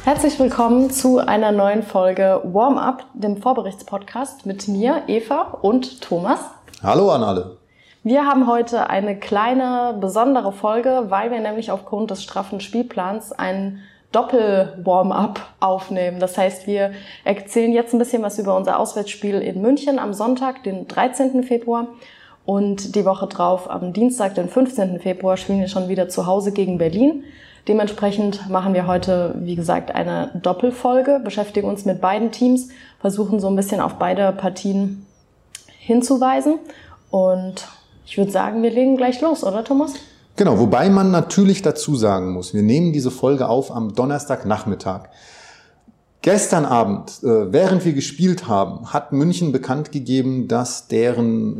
Herzlich willkommen zu einer neuen Folge Warm-Up, dem Vorberichtspodcast mit mir, Eva und Thomas. Hallo an alle. Wir haben heute eine kleine, besondere Folge, weil wir nämlich aufgrund des straffen Spielplans ein Doppel-Warm-Up aufnehmen. Das heißt, wir erzählen jetzt ein bisschen was über unser Auswärtsspiel in München am Sonntag, den 13. Februar. Und die Woche drauf, am Dienstag, den 15. Februar, spielen wir schon wieder zu Hause gegen Berlin. Dementsprechend machen wir heute, wie gesagt, eine Doppelfolge, beschäftigen uns mit beiden Teams, versuchen so ein bisschen auf beide Partien hinzuweisen. Und ich würde sagen, wir legen gleich los, oder Thomas? Genau, wobei man natürlich dazu sagen muss, wir nehmen diese Folge auf am Donnerstagnachmittag. Gestern Abend, während wir gespielt haben, hat München bekannt gegeben, dass deren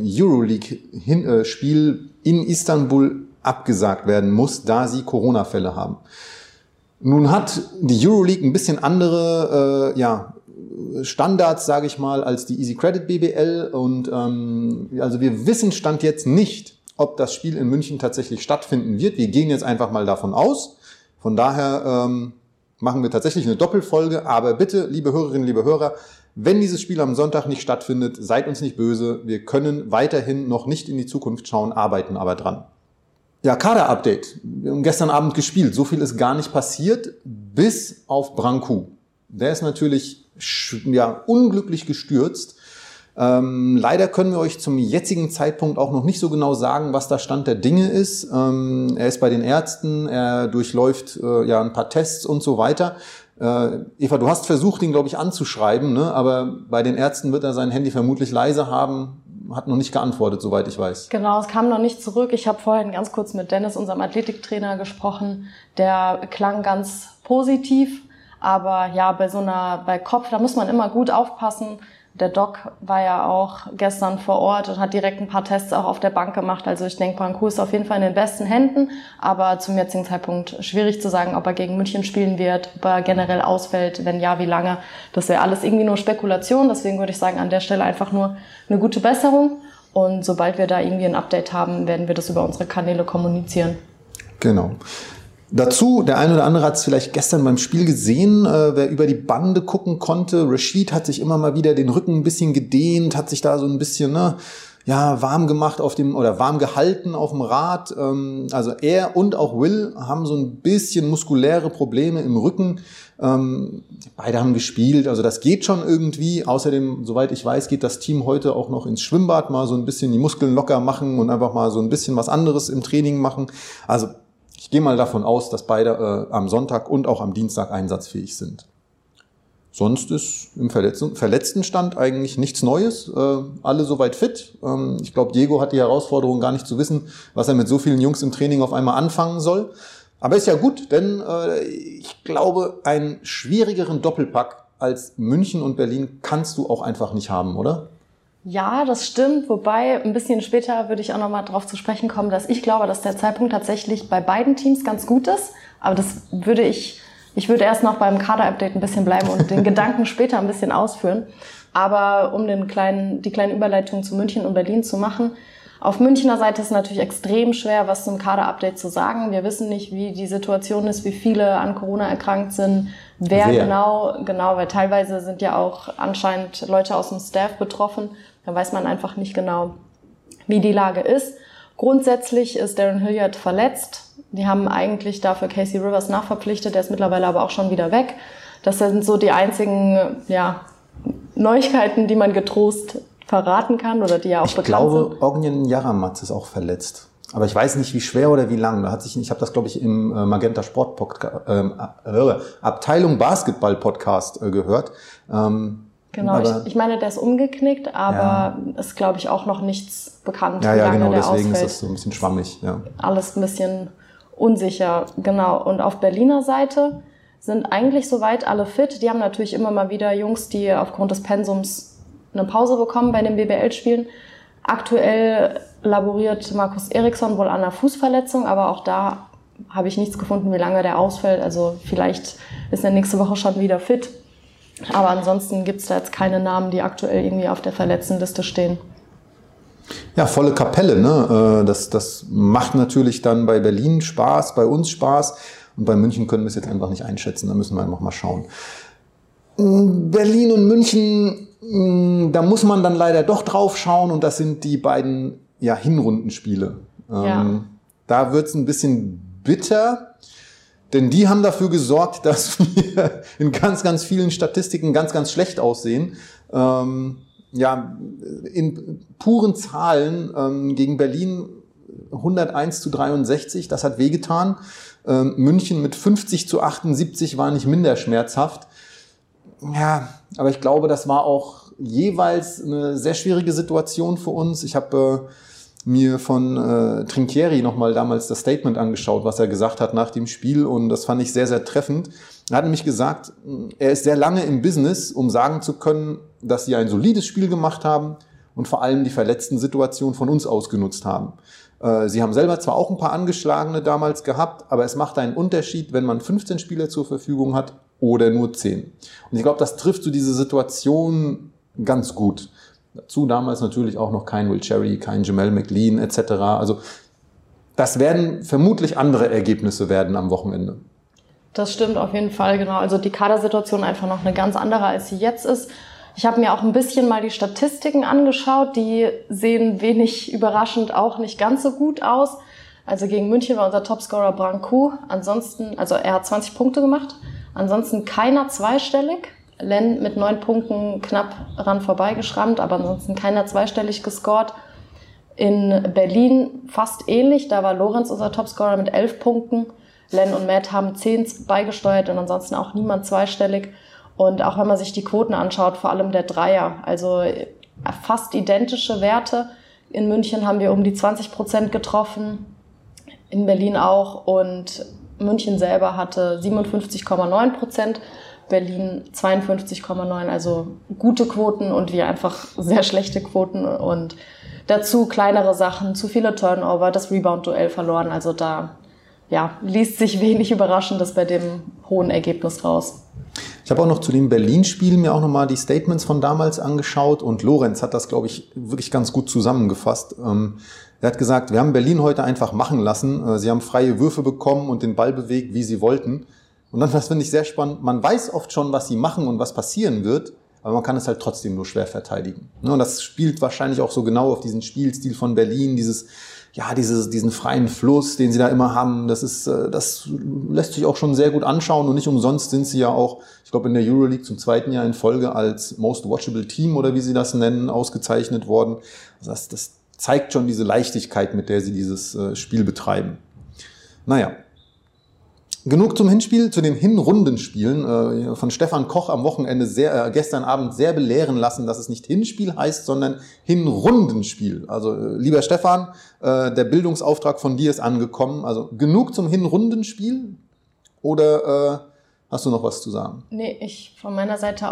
Euroleague-Spiel in Istanbul abgesagt werden muss, da sie Corona-Fälle haben. Nun hat die Euroleague ein bisschen andere Standards, sage ich mal, als die Easy Credit BBL. Und also wir wissen Stand jetzt nicht, ob das Spiel in München tatsächlich stattfinden wird. Wir gehen jetzt einfach mal davon aus. Von daher machen wir tatsächlich eine Doppelfolge. Aber bitte, liebe Hörerinnen, liebe Hörer, wenn dieses Spiel am Sonntag nicht stattfindet, seid uns nicht böse. Wir können weiterhin noch nicht in die Zukunft schauen, arbeiten aber dran. Ja, Kader-Update. Wir haben gestern Abend gespielt. So viel ist gar nicht passiert, bis auf Brancu. Der ist natürlich unglücklich gestürzt. Leider können wir euch zum jetzigen Zeitpunkt auch noch nicht so genau sagen, was der Stand der Dinge ist. Er ist bei den Ärzten, er durchläuft ein paar Tests und so weiter. Eva, du hast versucht, ihn, glaube ich, anzuschreiben, ne? Aber bei den Ärzten wird er sein Handy vermutlich leise haben. Hat noch nicht geantwortet, soweit ich weiß. Genau, es kam noch nicht zurück. Ich habe vorhin ganz kurz mit Dennis, unserem Athletiktrainer, gesprochen. Der klang ganz positiv, aber ja, bei Kopf, da muss man immer gut aufpassen. Der Doc war ja auch gestern vor Ort und hat direkt ein paar Tests auch auf der Bank gemacht. Also ich denke, Brancu ist auf jeden Fall in den besten Händen, aber zum jetzigen Zeitpunkt schwierig zu sagen, ob er gegen München spielen wird, ob er generell ausfällt, wenn ja, wie lange. Das wäre alles irgendwie nur Spekulation, deswegen würde ich sagen, an der Stelle einfach nur eine gute Besserung. Und sobald wir da irgendwie ein Update haben, werden wir das über unsere Kanäle kommunizieren. Genau. Dazu, der eine oder andere hat es vielleicht gestern beim Spiel gesehen, wer über die Bande gucken konnte. Rashid hat sich immer mal wieder den Rücken ein bisschen gedehnt, hat sich da so ein bisschen warm gemacht warm gehalten auf dem Rad. Also er und auch Will haben so ein bisschen muskuläre Probleme im Rücken. Beide haben gespielt, also das geht schon irgendwie. Außerdem, soweit ich weiß, geht das Team heute auch noch ins Schwimmbad, mal so ein bisschen die Muskeln locker machen und einfach mal so ein bisschen was anderes im Training machen. Also ich gehe mal davon aus, dass beide am Sonntag und auch am Dienstag einsatzfähig sind. Sonst ist im Verletztenstand eigentlich nichts Neues. Alle soweit fit. Ich glaube, Diego hat die Herausforderung, gar nicht zu wissen, was er mit so vielen Jungs im Training auf einmal anfangen soll. Aber ist ja gut, denn ich glaube, einen schwierigeren Doppelpack als München und Berlin kannst du auch einfach nicht haben, oder? Ja, das stimmt. Wobei, ein bisschen später würde ich auch nochmal drauf zu sprechen kommen, dass ich glaube, dass der Zeitpunkt tatsächlich bei beiden Teams ganz gut ist. Aber ich würde erst noch beim Kader-Update ein bisschen bleiben und den Gedanken später ein bisschen ausführen. Aber um die kleine Überleitung zu München und Berlin zu machen, auf Münchner Seite ist es natürlich extrem schwer, was zum Kader-Update zu sagen. Wir wissen nicht, wie die Situation ist, wie viele an Corona erkrankt sind, wer genau, weil teilweise sind ja auch anscheinend Leute aus dem Staff betroffen. Da weiß man einfach nicht genau, wie die Lage ist. Grundsätzlich ist Darren Hilliard verletzt. Die haben eigentlich dafür Casey Rivers nachverpflichtet, der ist mittlerweile aber auch schon wieder weg. Das sind so die einzigen Neuigkeiten, die man getrost verraten kann oder die ja auch bekannt sind. Ich glaube, Ognjen Jaramatz ist auch verletzt. Aber ich weiß nicht, wie schwer oder wie lang. Ich habe das, glaube ich, im Magenta Sport Podcast, Abteilung Basketball Podcast gehört. Genau, ich meine, der ist umgeknickt, aber ist, glaube ich, auch noch nichts bekannt, wie lange genau, der deswegen ausfällt. ist das so ein bisschen schwammig. Ja. Alles ein bisschen unsicher, genau. Und auf Berliner Seite sind eigentlich soweit alle fit. Die haben natürlich immer mal wieder Jungs, die aufgrund des Pensums eine Pause bekommen bei den BBL-Spielen. Aktuell laboriert Markus Eriksson wohl an einer Fußverletzung, aber auch da habe ich nichts gefunden, wie lange der ausfällt. Also vielleicht ist er nächste Woche schon wieder fit. Aber ansonsten gibt es da jetzt keine Namen, die aktuell irgendwie auf der Verletztenliste stehen. Ja, volle Kapelle, ne? Das macht natürlich dann bei Berlin Spaß, bei uns Spaß. Und bei München können wir es jetzt einfach nicht einschätzen, da müssen wir einfach mal schauen. Berlin und München, da muss man dann leider doch drauf schauen und das sind die beiden Hinrundenspiele. Da wird es ein bisschen bitter, denn die haben dafür gesorgt, dass wir in ganz, ganz vielen Statistiken ganz, ganz schlecht aussehen. In puren Zahlen gegen Berlin 101:63, das hat wehgetan. München mit 50:78 war nicht minder schmerzhaft. Ja, aber ich glaube, das war auch jeweils eine sehr schwierige Situation für uns. Ich habe mir von Trinchieri nochmal damals das Statement angeschaut, was er gesagt hat nach dem Spiel und das fand ich sehr, sehr treffend. Er hat nämlich gesagt, er ist sehr lange im Business, um sagen zu können, dass sie ein solides Spiel gemacht haben und vor allem die verletzten Situationen von uns ausgenutzt haben. Sie haben selber zwar auch ein paar Angeschlagene damals gehabt, aber es macht einen Unterschied, wenn man 15 Spieler zur Verfügung hat oder nur 10. Und ich glaube, das trifft so diese Situation ganz gut. Dazu damals natürlich auch noch kein Will Cherry, kein Jamal McLean etc. Also das werden vermutlich andere Ergebnisse werden am Wochenende. Das stimmt auf jeden Fall, genau. Also die Kadersituation einfach noch eine ganz andere, als sie jetzt ist. Ich habe mir auch ein bisschen mal die Statistiken angeschaut. Die sehen wenig überraschend auch nicht ganz so gut aus. Also gegen München war unser Topscorer Branco. Ansonsten, also er hat 20 Punkte gemacht. Ansonsten keiner zweistellig. Len mit 9 Punkten knapp ran vorbeigeschrammt, aber ansonsten keiner zweistellig gescored. In Berlin fast ähnlich. Da war Lorenz unser Topscorer mit 11 Punkten. Len und Matt haben 10 beigesteuert und ansonsten auch niemand zweistellig. Und auch wenn man sich die Quoten anschaut, vor allem der Dreier, also fast identische Werte. In München haben wir um die 20% getroffen, in Berlin auch. Und München selber hatte 57,9%, Berlin 52,9%, also gute Quoten und wir einfach sehr schlechte Quoten. Und dazu kleinere Sachen, zu viele Turnover, das Rebound-Duell verloren. Also da liest sich wenig Überraschendes bei dem hohen Ergebnis raus. Ich habe auch noch zu dem Berlin-Spiel mir auch nochmal die Statements von damals angeschaut und Lorenz hat das, glaube ich, wirklich ganz gut zusammengefasst. Er hat gesagt, wir haben Berlin heute einfach machen lassen. Sie haben freie Würfe bekommen und den Ball bewegt, wie sie wollten. Und dann, das finde ich sehr spannend, man weiß oft schon, was sie machen und was passieren wird, aber man kann es halt trotzdem nur schwer verteidigen. Und das spielt wahrscheinlich auch so genau auf diesen Spielstil von Berlin, diesen freien Fluss, den sie da immer haben, das lässt sich auch schon sehr gut anschauen und nicht umsonst sind sie ja auch, ich glaube in der Euroleague zum 2. Jahr in Folge als Most Watchable Team oder wie sie das nennen, ausgezeichnet worden. Also das zeigt schon diese Leichtigkeit, mit der sie dieses Spiel betreiben. Naja. Genug zum Hinspiel, zu den Hinrundenspielen. Von Stefan Koch am Wochenende gestern Abend sehr belehren lassen, dass es nicht Hinspiel heißt, sondern Hinrundenspiel. Also lieber Stefan, der Bildungsauftrag von dir ist angekommen. Also genug zum Hinrundenspiel oder hast du noch was zu sagen? Nee, ich von meiner Seite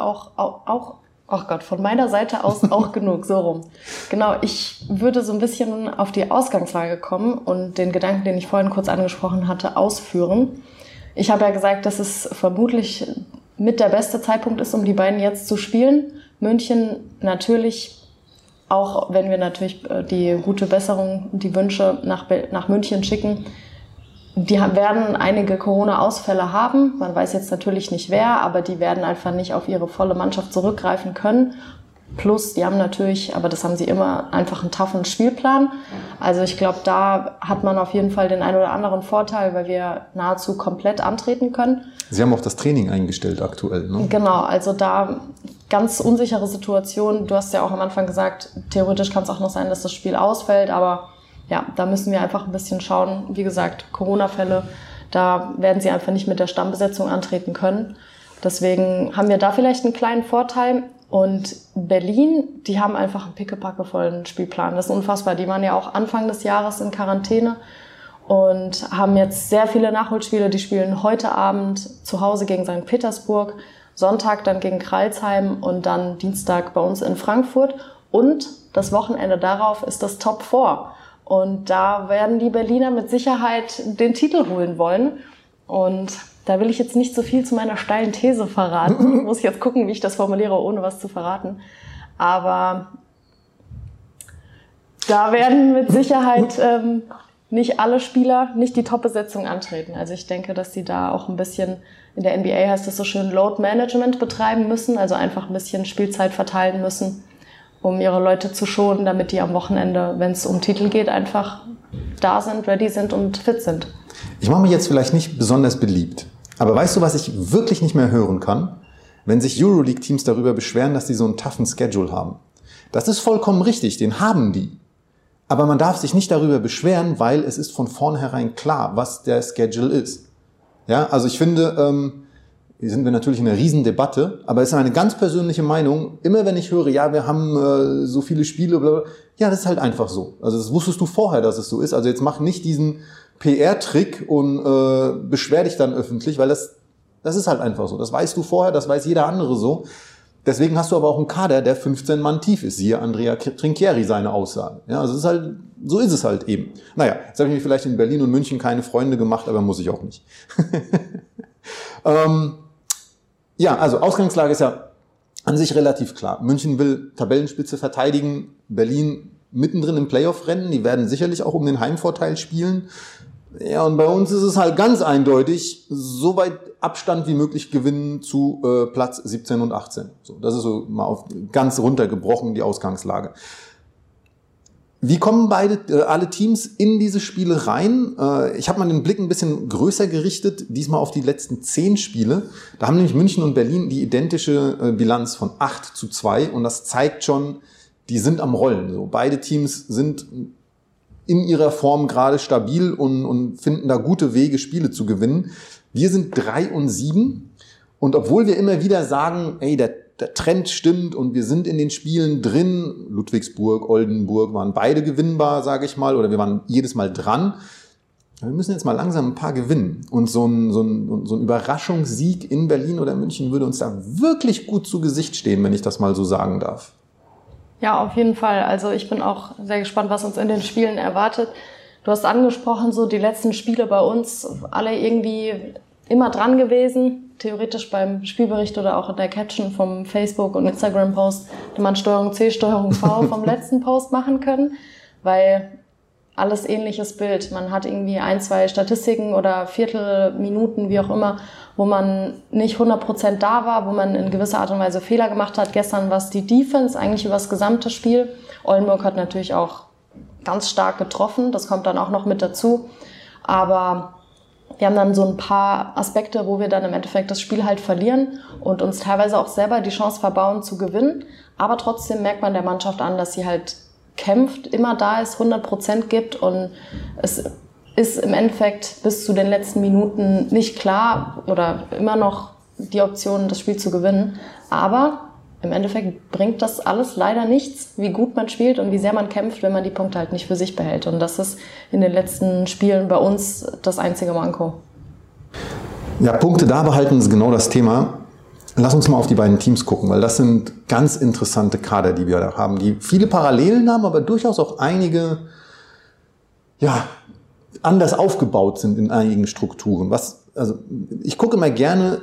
von meiner Seite aus auch genug, so rum. Genau, ich würde so ein bisschen auf die Ausgangslage kommen und den Gedanken, den ich vorhin kurz angesprochen hatte, ausführen. Ich habe ja gesagt, dass es vermutlich mit der beste Zeitpunkt ist, um die beiden jetzt zu spielen. München natürlich, auch wenn wir natürlich die gute Besserung, die Wünsche nach München schicken, die werden einige Corona-Ausfälle haben. Man weiß jetzt natürlich nicht wer, aber die werden einfach nicht auf ihre volle Mannschaft zurückgreifen können. Plus, die haben natürlich, aber das haben sie immer, einfach einen toughen Spielplan. Also ich glaube, da hat man auf jeden Fall den einen oder anderen Vorteil, weil wir nahezu komplett antreten können. Sie haben auch das Training eingestellt aktuell, ne? Genau, also da ganz unsichere Situation. Du hast ja auch am Anfang gesagt, theoretisch kann es auch noch sein, dass das Spiel ausfällt, aber ja, da müssen wir einfach ein bisschen schauen. Wie gesagt, Corona-Fälle, da werden sie einfach nicht mit der Stammbesetzung antreten können. Deswegen haben wir da vielleicht einen kleinen Vorteil. Und Berlin, die haben einfach einen pickepackevollen Spielplan. Das ist unfassbar. Die waren ja auch Anfang des Jahres in Quarantäne und haben jetzt sehr viele Nachholspiele. Die spielen heute Abend zu Hause gegen St. Petersburg, Sonntag dann gegen Crailsheim und dann Dienstag bei uns in Frankfurt. Und das Wochenende darauf ist das Top 4. Und da werden die Berliner mit Sicherheit den Titel holen wollen. Und da will ich jetzt nicht so viel zu meiner steilen These verraten. Muss jetzt gucken, wie ich das formuliere, ohne was zu verraten. Aber da werden mit Sicherheit nicht alle Spieler nicht die Top-Besetzung antreten. Also ich denke, dass die da auch ein bisschen, in der NBA heißt es so schön, Load-Management betreiben müssen, also einfach ein bisschen Spielzeit verteilen müssen, um ihre Leute zu schonen, damit die am Wochenende, wenn es um Titel geht, einfach da sind, ready sind und fit sind. Ich mache mich jetzt vielleicht nicht besonders beliebt, aber weißt du, was ich wirklich nicht mehr hören kann? Wenn sich Euroleague-Teams darüber beschweren, dass die so einen toughen Schedule haben. Das ist vollkommen richtig, den haben die. Aber man darf sich nicht darüber beschweren, weil es ist von vornherein klar, was der Schedule ist. Ja, also ich finde, hier sind wir natürlich in einer Riesendebatte, aber es ist eine ganz persönliche Meinung. Immer wenn ich höre, ja, wir haben so viele Spiele, blablabla, ja, das ist halt einfach so. Also das wusstest du vorher, dass es so ist. Also jetzt mach nicht diesen PR-Trick und beschwer dich dann öffentlich, weil das ist halt einfach so. Das weißt du vorher, das weiß jeder andere so. Deswegen hast du aber auch einen Kader, der 15 Mann tief ist. Siehe Andrea Trinchieri, seine Aussagen. Ja, also es ist halt, so ist es halt eben. Naja, jetzt habe ich mir vielleicht in Berlin und München keine Freunde gemacht, aber muss ich auch nicht. Ja, also Ausgangslage ist ja an sich relativ klar. München will Tabellenspitze verteidigen, Berlin mittendrin im Playoff-Rennen. Die werden sicherlich auch um den Heimvorteil spielen. Ja, und bei uns ist es halt ganz eindeutig, so weit Abstand wie möglich gewinnen zu Platz 17 und 18. So, das ist so mal auf ganz runtergebrochen die Ausgangslage. Wie kommen alle Teams in diese Spiele rein? Ich habe mal den Blick ein bisschen größer gerichtet, diesmal auf die letzten 10 Spiele. Da haben nämlich München und Berlin die identische Bilanz von 8-2 und das zeigt schon, die sind am Rollen. So, beide Teams sind in ihrer Form gerade stabil und finden da gute Wege, Spiele zu gewinnen. Wir sind 3-7 und obwohl wir immer wieder sagen, ey, der Trend stimmt und wir sind in den Spielen drin, Ludwigsburg, Oldenburg waren beide gewinnbar, sage ich mal, oder wir waren jedes Mal dran. Wir müssen jetzt mal langsam ein paar gewinnen. Und so ein Überraschungssieg in Berlin oder München würde uns da wirklich gut zu Gesicht stehen, wenn ich das mal so sagen darf. Ja, auf jeden Fall. Also ich bin auch sehr gespannt, was uns in den Spielen erwartet. Du hast angesprochen, so die letzten Spiele bei uns, alle irgendwie immer dran gewesen. Theoretisch beim Spielbericht oder auch in der Caption vom Facebook- und Instagram-Post hätte man Steuerung C, Steuerung V vom letzten Post machen können, weil alles ähnliches Bild. Man hat irgendwie 1, 2 Statistiken oder Viertelminuten, wie auch immer, wo man nicht 100% da war, wo man in gewisser Art und Weise Fehler gemacht hat. Gestern war es die Defense, eigentlich über das gesamte Spiel. Oldenburg hat natürlich auch ganz stark getroffen, das kommt dann auch noch mit dazu. Aber wir haben dann so ein paar Aspekte, wo wir dann im Endeffekt das Spiel halt verlieren und uns teilweise auch selber die Chance verbauen zu gewinnen. Aber trotzdem merkt man der Mannschaft an, dass sie halt kämpft, immer da ist, 100% gibt und es ist im Endeffekt bis zu den letzten Minuten nicht klar oder immer noch die Option, das Spiel zu gewinnen. Aber im Endeffekt bringt das alles leider nichts, wie gut man spielt und wie sehr man kämpft, wenn man die Punkte halt nicht für sich behält. Und das ist in den letzten Spielen bei uns das einzige Manko. Ja, Punkte da behalten ist genau das Thema. Lass uns mal auf die beiden Teams gucken, weil das sind ganz interessante Kader, die wir da haben, die viele Parallelen haben, aber durchaus auch einige, ja, anders aufgebaut sind in einigen Strukturen. Also ich gucke immer gerne,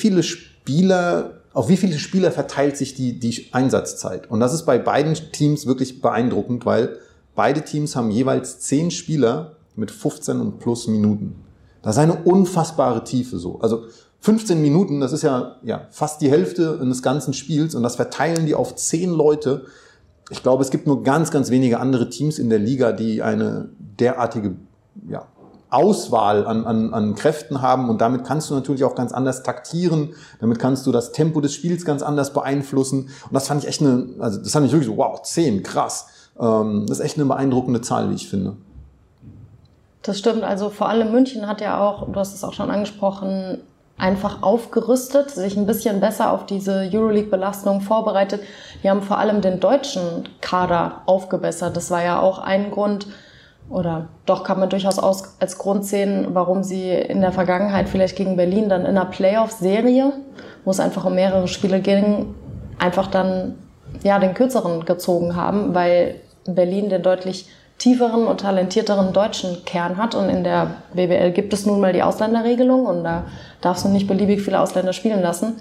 auf wie viele Spieler verteilt sich die Einsatzzeit. Und das ist bei beiden Teams wirklich beeindruckend, weil beide Teams haben jeweils 10 Spieler mit 15 und plus Minuten. Das ist eine unfassbare Tiefe so. Also 15 Minuten, das ist ja fast die Hälfte eines ganzen Spiels und das verteilen die auf 10 Leute. Ich glaube, es gibt nur ganz, ganz wenige andere Teams in der Liga, die eine derartige Auswahl an Kräften haben und damit kannst du natürlich auch ganz anders taktieren, damit kannst du das Tempo des Spiels ganz anders beeinflussen und das fand ich echt das fand ich wirklich so, wow, 10, krass. Das ist echt eine beeindruckende Zahl, wie ich finde. Das stimmt, also vor allem München hat ja auch, du hast es auch schon angesprochen, einfach aufgerüstet, sich ein bisschen besser auf diese Euroleague-Belastung vorbereitet. Die haben vor allem den deutschen Kader aufgebessert. Das war ja auch ein Grund, oder doch kann man durchaus als Grund sehen, warum sie in der Vergangenheit vielleicht gegen Berlin dann in einer Playoff-Serie, wo es einfach um mehrere Spiele ging, einfach dann den kürzeren gezogen haben, weil Berlin den deutlich tieferen und talentierteren deutschen Kern hat und in der BBL gibt es nun mal die Ausländerregelung und da darfst du nicht beliebig viele Ausländer spielen lassen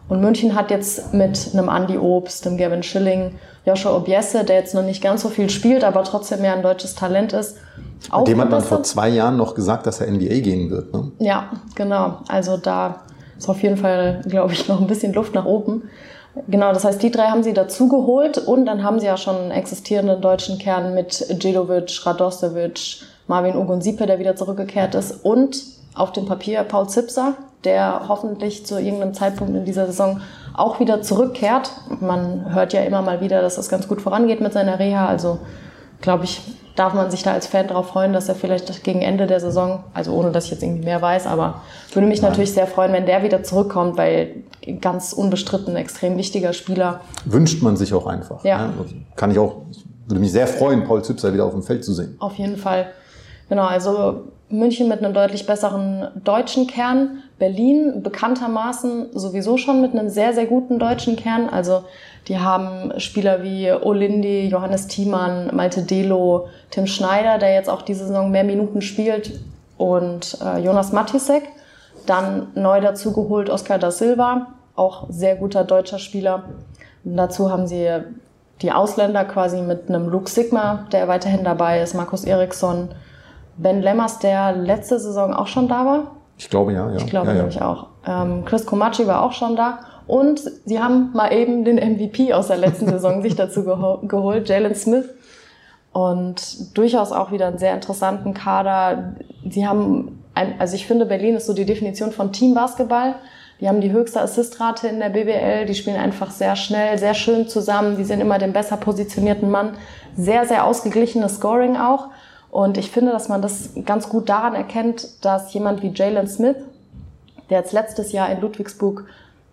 Und München hat jetzt mit einem Andy Obst, einem Gavin Schilling, Joshua Obiese, der jetzt noch nicht ganz so viel spielt, aber trotzdem ja ein deutsches Talent ist. Bei dem hat man vor 2 Jahren noch gesagt, dass er NBA gehen wird. Ne? Ja, genau. Also da ist auf jeden Fall, glaube ich, noch ein bisschen Luft nach oben. Genau, das heißt, die 3 haben sie dazu geholt und dann haben sie ja schon einen existierenden deutschen Kern mit Djedovic, Radosevic, Marvin Ogunsipe, der wieder zurückgekehrt ist, und auf dem Papier Paul Zipser, der hoffentlich zu irgendeinem Zeitpunkt in dieser Saison auch wieder zurückkehrt. Man hört ja immer mal wieder, dass das ganz gut vorangeht mit seiner Reha. Also, glaube ich, darf man sich da als Fan darauf freuen, dass er vielleicht gegen Ende der Saison, also ohne dass ich jetzt irgendwie mehr weiß, aber würde mich natürlich sehr freuen, wenn der wieder zurückkommt, weil ganz unbestritten extrem wichtiger Spieler. Wünscht man sich auch einfach. Ja. Ne? Kann ich auch, würde mich sehr freuen, Paul Zipser wieder auf dem Feld zu sehen. Auf jeden Fall. Genau, also München mit einem deutlich besseren deutschen Kern. Berlin bekanntermaßen sowieso schon mit einem sehr, sehr guten deutschen Kern. Also die haben Spieler wie Olindi, Johannes Thiemann, Malte Delo, Tim Schneider, der jetzt auch diese Saison mehr Minuten spielt, und Jonas Matisek. Dann neu dazu geholt Oscar da Silva, auch sehr guter deutscher Spieler. Und dazu haben sie die Ausländer quasi mit einem Luke Sigma, der weiterhin dabei ist, Markus Eriksson, Ben Lemmers, der letzte Saison auch schon da war. Ich glaube, ja. Ich glaube nämlich auch. Chris Komachi war auch schon da. Und sie haben mal eben den MVP aus der letzten Saison sich dazu geholt, Jalen Smith. Und durchaus auch wieder einen sehr interessanten Kader. Sie haben, also ich finde, Berlin ist so die Definition von Teambasketball. Die haben die höchste Assistrate in der BBL. Die spielen einfach sehr schnell, sehr schön zusammen. Die sehen immer den besser positionierten Mann. Sehr, sehr ausgeglichenes Scoring auch. Und ich finde, dass man das ganz gut daran erkennt, dass jemand wie Jalen Smith, der jetzt letztes Jahr in Ludwigsburg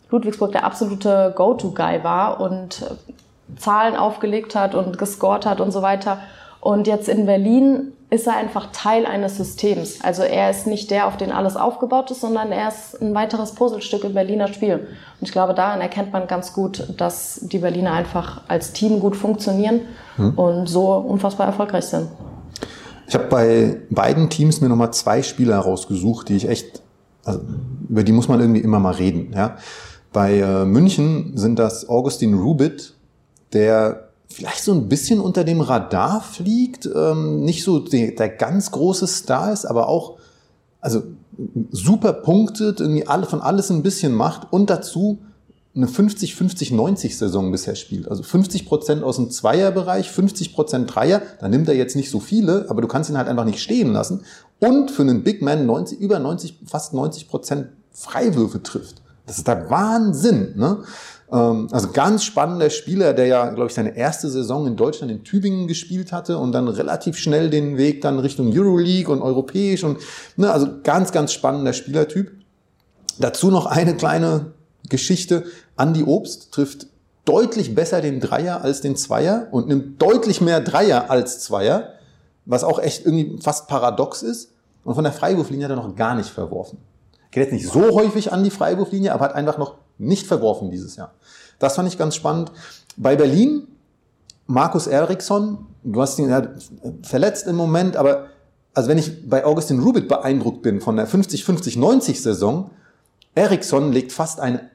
der absolute Go-To-Guy war und Zahlen aufgelegt hat und gescored hat und so weiter. Und jetzt in Berlin ist er einfach Teil eines Systems. Also er ist nicht der, auf den alles aufgebaut ist, sondern er ist ein weiteres Puzzlestück im Berliner Spiel. Und ich glaube, daran erkennt man ganz gut, dass die Berliner einfach als Team gut funktionieren und so unfassbar erfolgreich sind. Ich habe bei beiden Teams mir nochmal 2 Spieler rausgesucht, die ich echt, also über die muss man irgendwie immer mal reden. Ja. Bei München sind das Augustin Rubit, der vielleicht so ein bisschen unter dem Radar fliegt, nicht so der ganz große Star ist, aber auch also super punktet, irgendwie von alles ein bisschen macht und dazu eine 50-50-90-Saison bisher spielt. Also 50% aus dem Zweierbereich, 50% Dreier. Da nimmt er jetzt nicht so viele, aber du kannst ihn halt einfach nicht stehen lassen. Und für einen Big Man fast 90% Freiwürfe trifft. Das ist der Wahnsinn, ne? Also ganz spannender Spieler, der ja, glaube ich, seine erste Saison in Deutschland in Tübingen gespielt hatte und dann relativ schnell den Weg dann Richtung Euroleague und europäisch und, ne, also ganz, ganz spannender Spielertyp. Dazu noch eine kleine Geschichte. Andy Obst trifft deutlich besser den Dreier als den Zweier und nimmt deutlich mehr Dreier als Zweier, was auch echt irgendwie fast paradox ist. Und von der Freiwurflinie hat er noch gar nicht verworfen. Geht jetzt nicht so häufig an die Freiwurflinie, aber hat einfach noch nicht verworfen dieses Jahr. Das fand ich ganz spannend. Bei Berlin, Markus Eriksson, du hast ihn verletzt im Moment, aber also wenn ich bei Augustin Rubit beeindruckt bin von der 50-50-90-Saison, Eriksson legt fast eine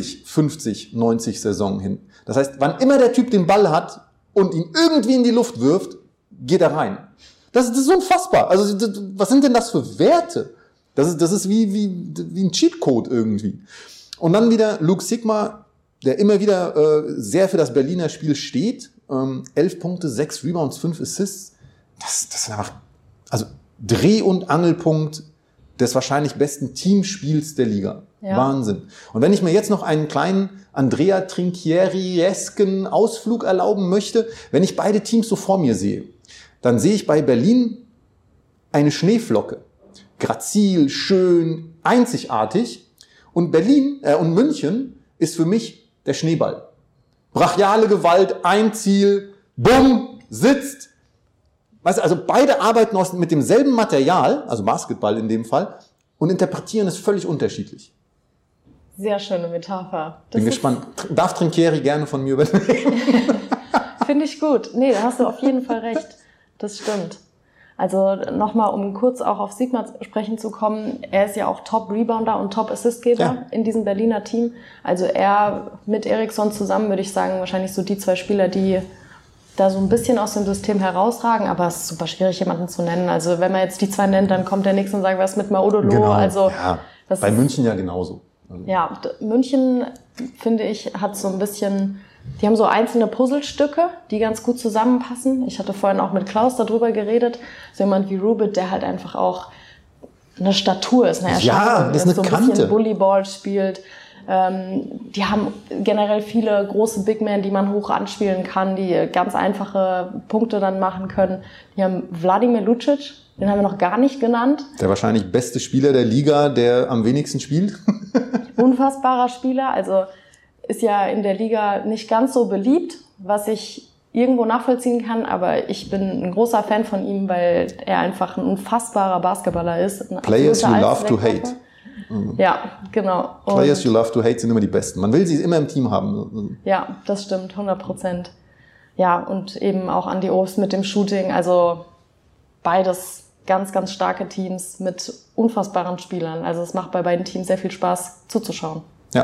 80-50-90-Saison hin. Das heißt, wann immer der Typ den Ball hat und ihn irgendwie in die Luft wirft, geht er rein. Das ist unfassbar. Also was sind denn das für Werte? Das ist wie ein Cheatcode irgendwie. Und dann wieder Luke Sigma, der immer wieder sehr für das Berliner Spiel steht. 11 Punkte, 6 Rebounds, 5 Assists. Das ist einfach, also Dreh- und Angelpunkt des wahrscheinlich besten Teamspiels der Liga. Ja. Wahnsinn. Und wenn ich mir jetzt noch einen kleinen Andrea Trinchieri-esken Ausflug erlauben möchte, wenn ich beide Teams so vor mir sehe, dann sehe ich bei Berlin eine Schneeflocke. Grazil, schön, einzigartig. Und und München ist für mich der Schneeball. Brachiale Gewalt, ein Ziel, bumm, sitzt. Weißt du, also beide arbeiten mit demselben Material, also Basketball in dem Fall, und interpretieren es völlig unterschiedlich. Sehr schöne Metapher. Bin gespannt. Darf Trinchieri gerne von mir übernehmen? Finde ich gut. Nee, da hast du auf jeden Fall recht. Das stimmt. Also nochmal, um kurz auch auf Sigma sprechen zu kommen, er ist ja auch Top-Rebounder und Top-Assistgeber in diesem Berliner Team. Also er mit Eriksson zusammen, würde ich sagen, wahrscheinlich so die zwei Spieler, die da so ein bisschen aus dem System herausragen, aber es ist super schwierig, jemanden zu nennen. Also wenn man jetzt die zwei nennt, dann kommt der nächste und sagt, was mit Maudolo? Genau. Also, bei München ja genauso. Ja, München, finde ich, hat so ein bisschen... Die haben so einzelne Puzzlestücke, die ganz gut zusammenpassen. Ich hatte vorhin auch mit Klaus darüber geredet. So jemand wie Rubit, der halt einfach auch eine Statur ist, eine Erscheinung, das ist eine so ein Kante. bisschen Bullyball spielt. Die haben generell viele große Big Men, die man hoch anspielen kann, die ganz einfache Punkte dann machen können. Die haben Vladimir Lucic, den haben wir noch gar nicht genannt. Der wahrscheinlich beste Spieler der Liga, der am wenigsten spielt. Unfassbarer Spieler, also ist ja in der Liga nicht ganz so beliebt, was ich irgendwo nachvollziehen kann, aber ich bin ein großer Fan von ihm, weil er einfach ein unfassbarer Basketballer ist. Players you love to hate. Ja, genau. Players you love to hate sind immer die Besten. Man will sie immer im Team haben. Ja, das stimmt, 100%. Ja, und eben auch Andi Obst mit dem Shooting, also beides ganz, ganz starke Teams mit unfassbaren Spielern. Also es macht bei beiden Teams sehr viel Spaß zuzuschauen. Ja.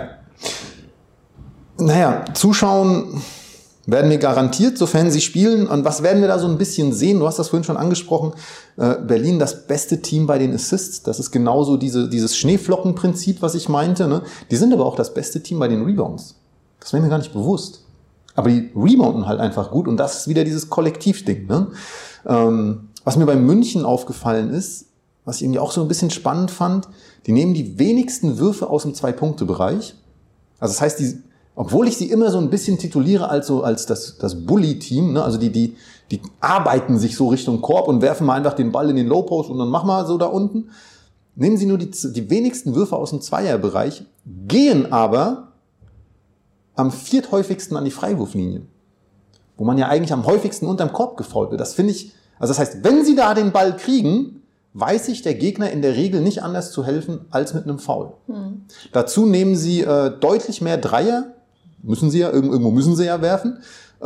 Naja, zuschauen werden wir garantiert, sofern sie spielen. Und was werden wir da so ein bisschen sehen? Du hast das vorhin schon angesprochen. Berlin, das beste Team bei den Assists. Das ist genauso dieses Schneeflockenprinzip, was ich meinte. Ne? Die sind aber auch das beste Team bei den Rebounds. Das wäre mir gar nicht bewusst. Aber die rebounden halt einfach gut. Und das ist wieder dieses Kollektivding. Ne? Was mir bei München aufgefallen ist, was ich irgendwie auch so ein bisschen spannend fand, die nehmen die wenigsten Würfe aus dem Zwei-Punkte-Bereich. Also das heißt, obwohl ich sie immer so ein bisschen tituliere als das Bully-Team, ne? Also die arbeiten sich so Richtung Korb und werfen mal einfach den Ball in den Low-Post und dann mach mal so da unten. Nehmen sie nur die wenigsten Würfe aus dem Zweierbereich, gehen aber am vierthäufigsten an die Freiwurflinie, wo man ja eigentlich am häufigsten unterm Korb gefoult wird. Das finde ich, also das heißt, wenn sie da den Ball kriegen, weiß sich der Gegner in der Regel nicht anders zu helfen als mit einem Foul. Dazu nehmen sie deutlich mehr Dreier, irgendwo müssen sie ja werfen,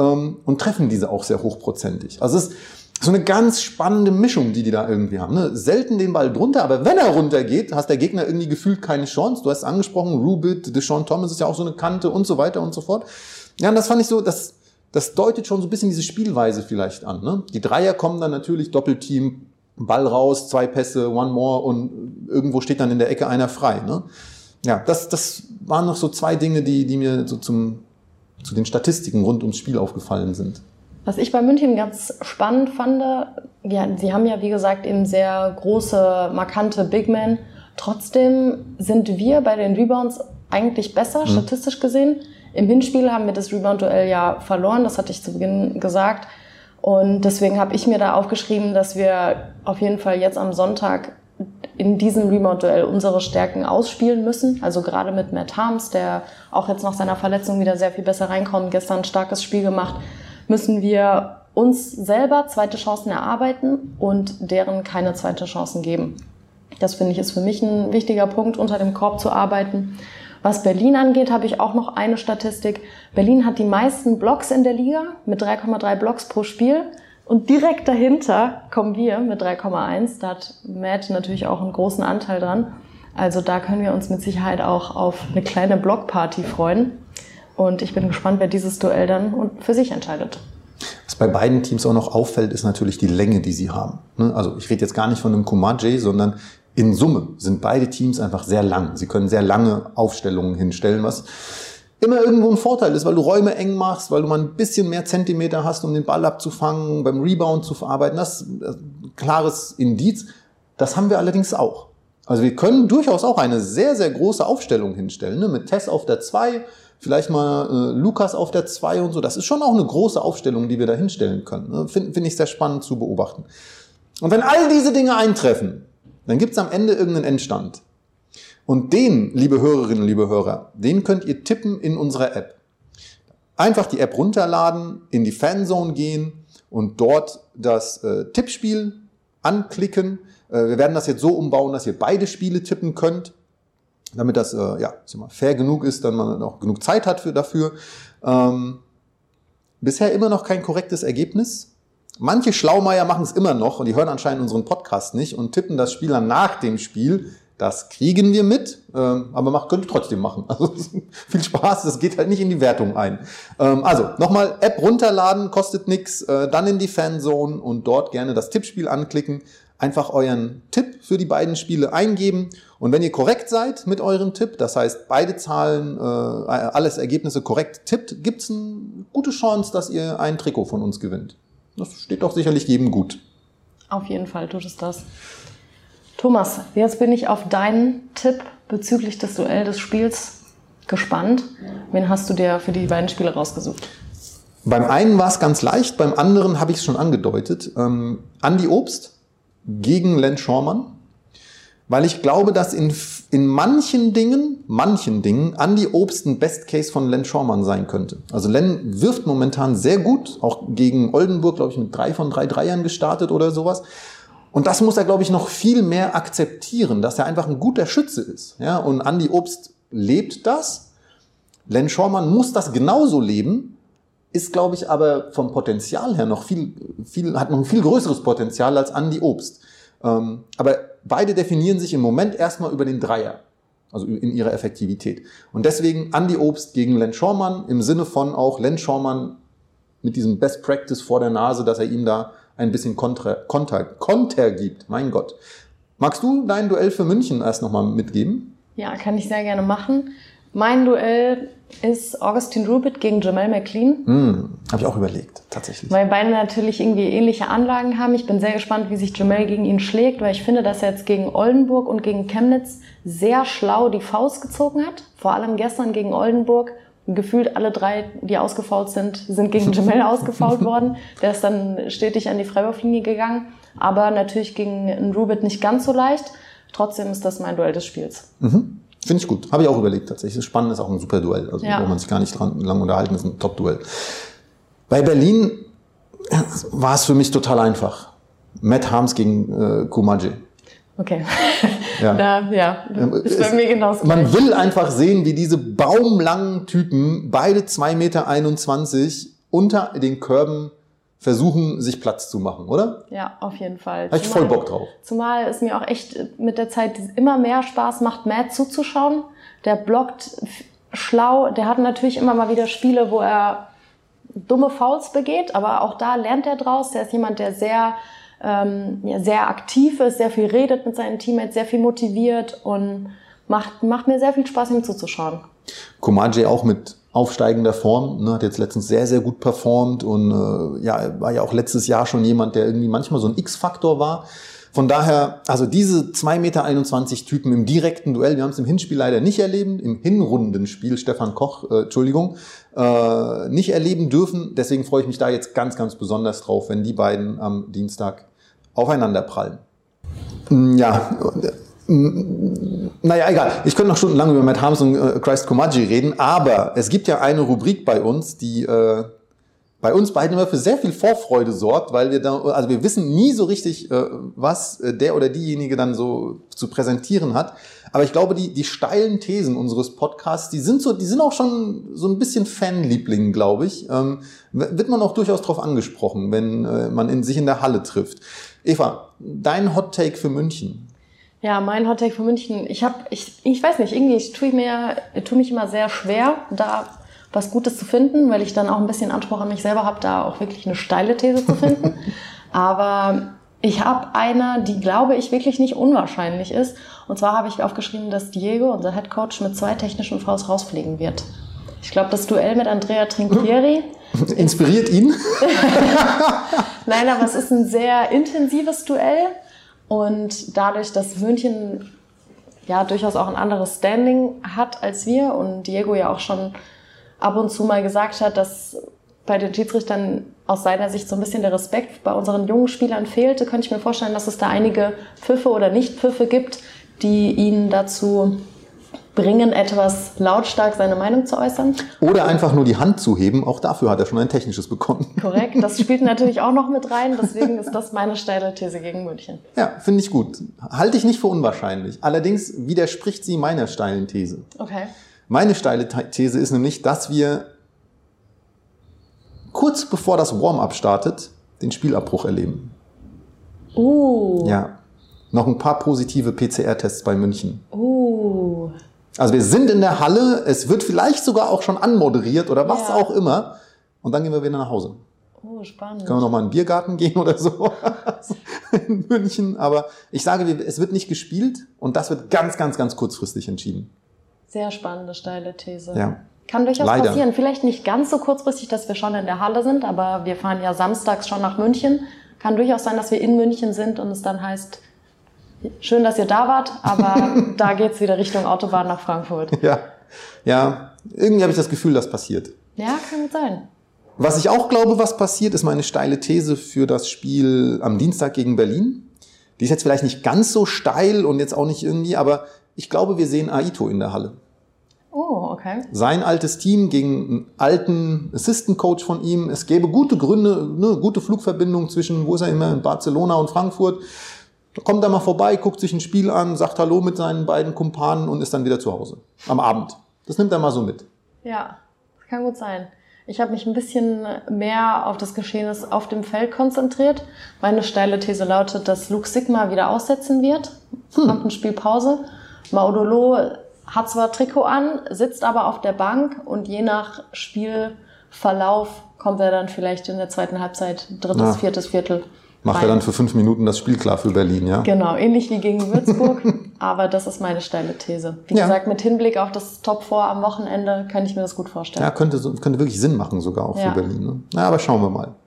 und treffen diese auch sehr hochprozentig. Also es ist so eine ganz spannende Mischung, die da irgendwie haben. Ne? Selten den Ball drunter, aber wenn er runtergeht, hast der Gegner irgendwie gefühlt keine Chance. Du hast es angesprochen, Rubit, Deshaun Thomas ist ja auch so eine Kante und so weiter und so fort. Ja, und das fand ich so, das deutet schon so ein bisschen diese Spielweise vielleicht an. Ne? Die Dreier kommen dann natürlich, Doppelteam, Ball raus, 2 Pässe, one more und irgendwo steht dann in der Ecke einer frei. Ne? Ja, das waren noch so 2 Dinge, die mir so zu den Statistiken rund ums Spiel aufgefallen sind. Was ich bei München ganz spannend fand, ja, sie haben ja wie gesagt eben sehr große, markante Big Men. Trotzdem sind wir bei den Rebounds eigentlich besser, statistisch gesehen. Im Hinspiel haben wir das Rebound-Duell ja verloren, das hatte ich zu Beginn gesagt. Und deswegen habe ich mir da aufgeschrieben, dass wir auf jeden Fall jetzt am Sonntag in diesem Rebound-Duell unsere Stärken ausspielen müssen. Also gerade mit Matt Harms, der auch jetzt nach seiner Verletzung wieder sehr viel besser reinkommt, gestern ein starkes Spiel gemacht, müssen wir uns selber zweite Chancen erarbeiten und deren keine zweite Chancen geben. Das finde ich ist für mich ein wichtiger Punkt, unter dem Korb zu arbeiten. Was Berlin angeht, habe ich auch noch eine Statistik. Berlin hat die meisten Blocks in der Liga mit 3,3 Blocks pro Spiel. Und direkt dahinter kommen wir mit 3,1. Da hat Matt natürlich auch einen großen Anteil dran. Also da können wir uns mit Sicherheit auch auf eine kleine Blockparty freuen. Und ich bin gespannt, wer dieses Duell dann für sich entscheidet. Was bei beiden Teams auch noch auffällt, ist natürlich die Länge, die sie haben. Also ich rede jetzt gar nicht von einem Kumaji, sondern in Summe sind beide Teams einfach sehr lang. Sie können sehr lange Aufstellungen hinstellen, was immer irgendwo ein Vorteil ist, weil du Räume eng machst, weil du mal ein bisschen mehr Zentimeter hast, um den Ball abzufangen, beim Rebound zu verarbeiten. Das ist ein klares Indiz. Das haben wir allerdings auch. Also wir können durchaus auch eine sehr, sehr große Aufstellung hinstellen, ne? Mit Tess auf der 2, vielleicht mal Lukas auf der 2 und so. Das ist schon auch eine große Aufstellung, die wir da hinstellen können. Ne? Finde ich sehr spannend zu beobachten. Und wenn all diese Dinge eintreffen, dann gibt es am Ende irgendeinen Endstand. Und den, liebe Hörerinnen, liebe Hörer, den könnt ihr tippen in unserer App. Einfach die App runterladen, in die Fanzone gehen und dort das Tippspiel anklicken. Wir werden das jetzt so umbauen, dass ihr beide Spiele tippen könnt, damit das fair genug ist, dann man auch genug Zeit hat dafür. Bisher immer noch kein korrektes Ergebnis. Manche Schlaumeier machen es immer noch und die hören anscheinend unseren Podcast nicht und tippen das Spiel dann nach dem Spiel. Das kriegen wir mit, aber könnt ihr trotzdem machen. Also viel Spaß, das geht halt nicht in die Wertung ein. Also nochmal, App runterladen, kostet nichts, dann in die Fanzone und dort gerne das Tippspiel anklicken. Einfach euren Tipp für die beiden Spiele eingeben und wenn ihr korrekt seid mit eurem Tipp, das heißt beide Zahlen, alles Ergebnisse korrekt tippt, gibt's eine gute Chance, dass ihr ein Trikot von uns gewinnt. Das steht doch sicherlich jedem gut. Auf jeden Fall tut es das. Thomas, jetzt bin ich auf deinen Tipp bezüglich des Duell des Spiels gespannt. Wen hast du dir für die beiden Spiele rausgesucht? Beim einen war es ganz leicht, beim anderen habe ich es schon angedeutet. Andi Obst gegen Len Schormann, weil ich glaube, dass in manchen Dingen Andi Obst ein Best Case von Len Schormann sein könnte. Also Len wirft momentan sehr gut, auch gegen Oldenburg, glaube ich, mit 3 von 3 Dreiern gestartet oder sowas. Und das muss er, glaube ich, noch viel mehr akzeptieren, dass er einfach ein guter Schütze ist. Ja, und Andi Obst lebt das. Len Schormann muss das genauso leben, ist, glaube ich, aber vom Potenzial her noch hat noch ein viel größeres Potenzial als Andi Obst. Aber beide definieren sich im Moment erstmal über den Dreier, also in ihrer Effektivität. Und deswegen Andi Obst gegen Len Schormann im Sinne von auch Len Schormann mit diesem Best Practice vor der Nase, dass er ihm da ein bisschen Konter gibt. Mein Gott. Magst du dein Duell für München erst nochmal mitgeben? Ja, kann ich sehr gerne machen. Mein Duell ist Augustin Rubit gegen Jamal McLean. Habe ich auch überlegt, tatsächlich. Weil beide natürlich irgendwie ähnliche Anlagen haben. Ich bin sehr gespannt, wie sich Jamal gegen ihn schlägt, weil ich finde, dass er jetzt gegen Oldenburg und gegen Chemnitz sehr schlau die Faust gezogen hat. Vor allem gestern gegen Oldenburg. Gefühlt alle 3, die ausgefault sind gegen Jamal ausgefault worden. Der ist dann stetig an die Freiwurflinie gegangen. Aber natürlich gegen Rubit nicht ganz so leicht. Trotzdem ist das mein Duell des Spiels. Finde ich gut. Habe ich auch überlegt tatsächlich. Spannend, ist auch ein super Duell. Also wo man sich gar nicht lang unterhalten, ist ein Top-Duell. Bei Berlin war es für mich total einfach. Matt Harms gegen Kumaji. Okay. Ist bei mir genauso. Man will einfach sehen, wie diese baumlangen Typen, beide 2,21 Meter, unter den Körben versuchen, sich Platz zu machen, oder? Ja, auf jeden Fall. Habe ich voll Bock drauf. Zumal es mir auch echt mit der Zeit immer mehr Spaß macht, Matt zuzuschauen. Der blockt schlau. Der hat natürlich immer mal wieder Spiele, wo er dumme Fouls begeht, aber auch da lernt er draus. Der ist jemand, der sehr aktiv ist, sehr viel redet mit seinen Teammates, sehr viel motiviert und macht mir sehr viel Spaß, ihm zuzuschauen. Kumaji auch mit aufsteigender Form, ne, hat jetzt letztens sehr, sehr gut performt und war ja auch letztes Jahr schon jemand, der irgendwie manchmal so ein X-Faktor war. Von daher, also diese 2,21 Meter Typen im direkten Duell, wir haben es im Hinspiel leider nicht erleben, im Hinrundenspiel, Stefan Koch, nicht erleben dürfen. Deswegen freue ich mich da jetzt ganz, ganz besonders drauf, wenn die beiden am Dienstag aufeinander prallen. Ja, naja, egal. Ich könnte noch stundenlang über Matt Harms und Christ Kumaji reden, aber es gibt ja eine Rubrik bei uns, die bei uns beiden immer für sehr viel Vorfreude sorgt, weil wir wissen nie so richtig, was der oder diejenige dann so zu präsentieren hat. Aber ich glaube, die steilen Thesen unseres Podcasts, die sind auch schon so ein bisschen Fanliebling, glaube ich. Wird man auch durchaus drauf angesprochen, wenn man sich in der Halle trifft. Eva, dein Hot Take für München? Ja, mein Hot Take für München. Ich weiß nicht, irgendwie tue mich immer sehr schwer, da was Gutes zu finden, weil ich dann auch ein bisschen Anspruch an mich selber habe, da auch wirklich eine steile These zu finden. Aber ich habe eine, die, glaube ich, wirklich nicht unwahrscheinlich ist. Und zwar habe ich aufgeschrieben, dass Diego, unser Headcoach, mit 2 technischen Fouls rausfliegen wird. Ich glaube, das Duell mit Andrea Trinchieri inspiriert ihn? Nein, aber es ist ein sehr intensives Duell. Und dadurch, dass München ja durchaus auch ein anderes Standing hat als wir und Diego ja auch schon ab und zu mal gesagt hat, dass bei den Schiedsrichtern aus seiner Sicht so ein bisschen der Respekt bei unseren jungen Spielern fehlte, könnte ich mir vorstellen, dass es da einige Pfiffe oder Nicht-Pfiffe gibt, die ihn dazu bringen, etwas lautstark seine Meinung zu äußern. Oder einfach nur die Hand zu heben, auch dafür hat er schon ein technisches bekommen. Korrekt, das spielt natürlich auch noch mit rein, deswegen ist das meine steile These gegen München. Ja, finde ich gut. Halte ich nicht für unwahrscheinlich. Allerdings widerspricht sie meiner steilen These. Okay. Meine steile These ist nämlich, dass wir kurz bevor das Warm-up startet, den Spielabbruch erleben. Ja. Noch ein paar positive PCR-Tests bei München. Also wir sind in der Halle, es wird vielleicht sogar auch schon anmoderiert oder was auch immer. Und dann gehen wir wieder nach Hause. Spannend. Können wir noch mal in den Biergarten gehen oder so in München. Aber ich sage, es wird nicht gespielt und das wird ganz, ganz, ganz kurzfristig entschieden. Sehr spannende, steile These. Ja. Kann durchaus Leider passieren. Vielleicht nicht ganz so kurzfristig, dass wir schon in der Halle sind, aber wir fahren ja samstags schon nach München. Kann durchaus sein, dass wir in München sind und es dann heißt, schön, dass ihr da wart, aber da geht's wieder Richtung Autobahn nach Frankfurt. Ja, irgendwie habe ich das Gefühl, das passiert. Ja, kann gut sein. Was ich auch glaube, was passiert, ist meine steile These für das Spiel am Dienstag gegen Berlin. Die ist jetzt vielleicht nicht ganz so steil und jetzt auch nicht irgendwie, aber ich glaube, wir sehen Aito in der Halle. Okay. Sein altes Team gegen einen alten Assistant Coach von ihm. Es gäbe gute Gründe, eine gute Flugverbindung zwischen, wo ist er immer, in Barcelona und Frankfurt. Da kommt er mal vorbei, guckt sich ein Spiel an, sagt Hallo mit seinen beiden Kumpanen und ist dann wieder zu Hause. Am Abend. Das nimmt er mal so mit. Ja, das kann gut sein. Ich habe mich ein bisschen mehr auf das Geschehen auf dem Feld konzentriert. Meine steile These lautet, dass Luke Sigma wieder aussetzen wird. Nach dem Spielpause. Maudolo hat zwar Trikot an, sitzt aber auf der Bank und je nach Spielverlauf kommt er dann vielleicht in der zweiten Halbzeit, drittes, viertes Viertel. Macht er dann für 5 Minuten das Spiel klar für Berlin, ja? Genau, ähnlich wie gegen Würzburg, aber das ist meine steile These. Wie gesagt, mit Hinblick auf das Top 4 am Wochenende kann ich mir das gut vorstellen. Ja, könnte wirklich Sinn machen sogar auch für Berlin. Ne? Na, aber schauen wir mal.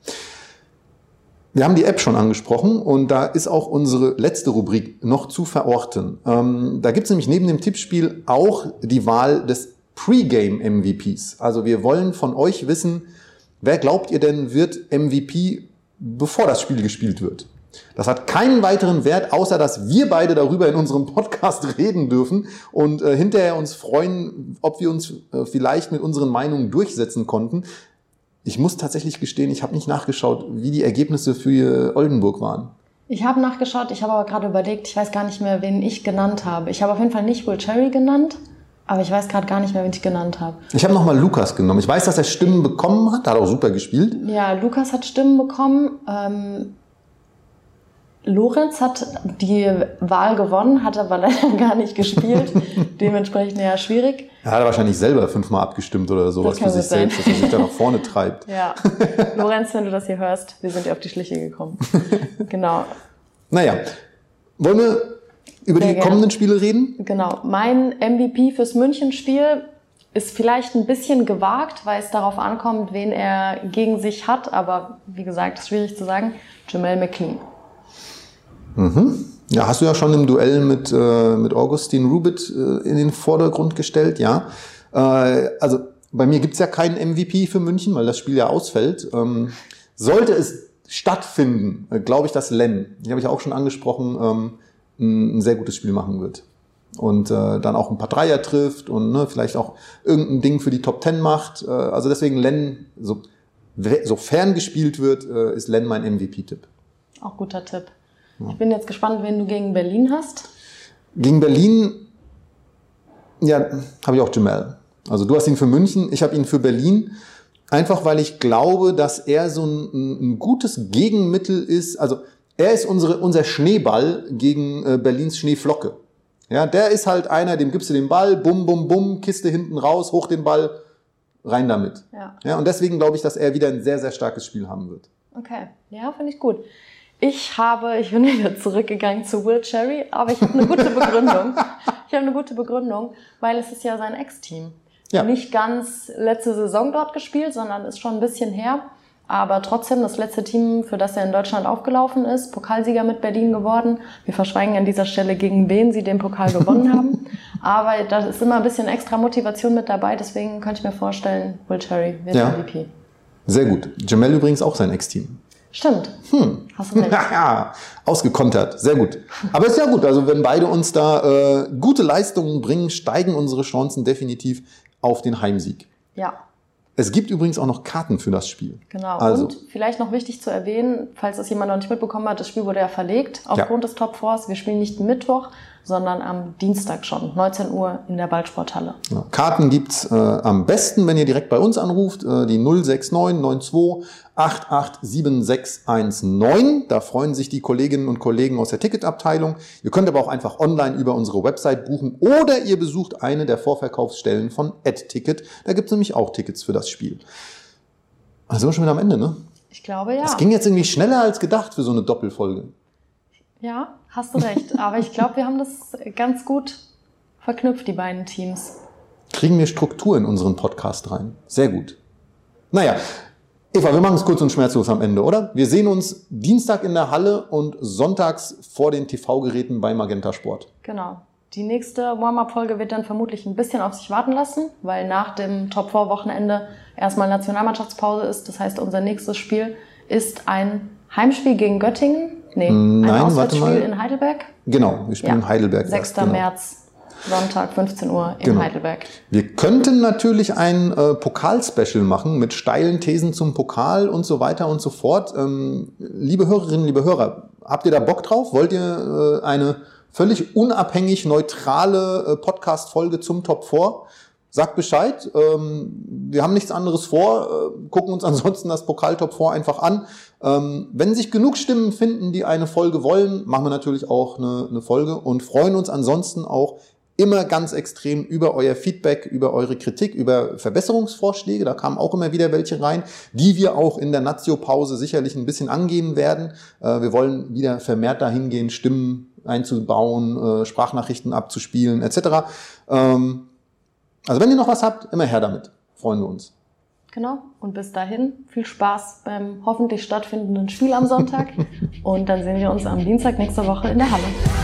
Wir haben die App schon angesprochen und da ist auch unsere letzte Rubrik noch zu verorten. Da gibt es nämlich neben dem Tippspiel auch die Wahl des Pre-Game-MVPs. Also wir wollen von euch wissen, wer glaubt ihr denn wird MVP, bevor das Spiel gespielt wird? Das hat keinen weiteren Wert, außer dass wir beide darüber in unserem Podcast reden dürfen und hinterher uns freuen, ob wir uns vielleicht mit unseren Meinungen durchsetzen konnten. Ich muss tatsächlich gestehen, ich habe nicht nachgeschaut, wie die Ergebnisse für Oldenburg waren. Ich habe nachgeschaut, ich habe aber gerade überlegt, ich weiß gar nicht mehr, wen ich genannt habe. Ich habe auf jeden Fall nicht Will Cherry genannt, aber ich weiß gerade gar nicht mehr, wen ich genannt habe. Ich habe nochmal Lukas genommen. Ich weiß, dass er Stimmen bekommen hat, hat auch super gespielt. Ja, Lukas hat Stimmen bekommen. Lorenz hat die Wahl gewonnen, hat aber leider gar nicht gespielt. Dementsprechend ja schwierig. Er hat wahrscheinlich selber 5-mal abgestimmt oder sowas für sich selbst, dass er sich da nach vorne treibt. Ja, Lorenz, wenn du das hier hörst, wir sind dir auf die Schliche gekommen. Genau. Naja, wollen wir über die kommenden Spiele reden? Genau. Mein MVP fürs München-Spiel ist vielleicht ein bisschen gewagt, weil es darauf ankommt, wen er gegen sich hat. Aber wie gesagt, ist schwierig zu sagen. Jamal McLean. Ja, hast du ja schon im Duell mit Augustin Rubit in den Vordergrund gestellt, ja. Also bei mir gibt's ja keinen MVP für München, weil das Spiel ja ausfällt. Sollte es stattfinden, glaube ich, dass Len, die habe ich auch schon angesprochen, ein sehr gutes Spiel machen wird. Und dann auch ein paar Dreier trifft und vielleicht auch irgendein Ding für die Top 10 macht. Also deswegen Len, sofern gespielt wird, ist Len mein MVP-Tipp. Auch guter Tipp. Ich bin jetzt gespannt, wen du gegen Berlin hast. Gegen Berlin, ja, habe ich auch Jamal. Also du hast ihn für München, ich habe ihn für Berlin. Einfach, weil ich glaube, dass er so ein gutes Gegenmittel ist. Also er ist unser Schneeball gegen Berlins Schneeflocke. Ja, der ist halt einer, dem gibst du den Ball, bum, bum, bum, Kiste hinten raus, hoch den Ball, rein damit. Ja, und deswegen glaube ich, dass er wieder ein sehr, sehr starkes Spiel haben wird. Okay, ja, finde ich gut. Ich bin wieder zurückgegangen zu Will Cherry, aber ich habe eine gute Begründung. Weil es ist ja sein Ex-Team. Ja. Nicht ganz letzte Saison dort gespielt, sondern ist schon ein bisschen her. Aber trotzdem das letzte Team, für das er in Deutschland aufgelaufen ist, Pokalsieger mit Berlin geworden. Wir verschweigen an dieser Stelle, gegen wen sie den Pokal gewonnen haben. Aber da ist immer ein bisschen extra Motivation mit dabei. Deswegen könnte ich mir vorstellen, Will Cherry wird MVP. Sehr gut. Jamal übrigens auch sein Ex-Team. Stimmt. Hast du recht. Ja, ausgekontert. Sehr gut. Aber ist ja gut. Also wenn beide uns da gute Leistungen bringen, steigen unsere Chancen definitiv auf den Heimsieg. Ja. Es gibt übrigens auch noch Karten für das Spiel. Genau. Also. Und vielleicht noch wichtig zu erwähnen, falls das jemand noch nicht mitbekommen hat, das Spiel wurde ja verlegt aufgrund des Top 4s. Wir spielen nicht Mittwoch, sondern am Dienstag schon, 19 Uhr in der Ballsporthalle. Ja, Karten gibt's am besten, wenn ihr direkt bei uns anruft, die 069 92 88 7619. Da freuen sich die Kolleginnen und Kollegen aus der Ticketabteilung. Ihr könnt aber auch einfach online über unsere Website buchen oder ihr besucht eine der Vorverkaufsstellen von @Ticket. Da gibt's nämlich auch Tickets für das Spiel. Da sind wir schon wieder am Ende, ne? Ich glaube, ja. Das ging jetzt irgendwie schneller als gedacht für so eine Doppelfolge. Ja, hast du recht. Aber ich glaube, wir haben das ganz gut verknüpft, die beiden Teams. Kriegen wir Struktur in unseren Podcast rein. Sehr gut. Naja, Eva, wir machen es kurz und schmerzlos am Ende, oder? Wir sehen uns Dienstag in der Halle und sonntags vor den TV-Geräten bei Magenta Sport. Genau. Die nächste Warm-Up-Folge wird dann vermutlich ein bisschen auf sich warten lassen, weil nach dem Top-4-Wochenende erstmal Nationalmannschaftspause ist. Das heißt, unser nächstes Spiel ist ein Heimspiel gegen Göttingen. Ein Auswärtsspiel in Heidelberg. Genau, wir spielen in Heidelberg. 6. März, Sonntag, 15 Uhr in Heidelberg. Wir könnten natürlich ein Pokal-Special machen mit steilen Thesen zum Pokal und so weiter und so fort. Liebe Hörerinnen, liebe Hörer, habt ihr da Bock drauf? Wollt ihr eine völlig unabhängig neutrale Podcast-Folge zum Top 4? Sagt Bescheid. Wir haben nichts anderes vor. Gucken uns ansonsten das Pokal-Top 4 einfach an. Wenn sich genug Stimmen finden, die eine Folge wollen, machen wir natürlich auch eine Folge und freuen uns ansonsten auch immer ganz extrem über euer Feedback, über eure Kritik, über Verbesserungsvorschläge. Da kamen auch immer wieder welche rein, die wir auch in der Nazio-Pause sicherlich ein bisschen angehen werden. Wir wollen wieder vermehrt dahin gehen, Stimmen einzubauen, Sprachnachrichten abzuspielen etc. Also wenn ihr noch was habt, immer her damit. Freuen wir uns. Genau. Und bis dahin viel Spaß beim hoffentlich stattfindenden Spiel am Sonntag. Und dann sehen wir uns am Dienstag nächste Woche in der Halle.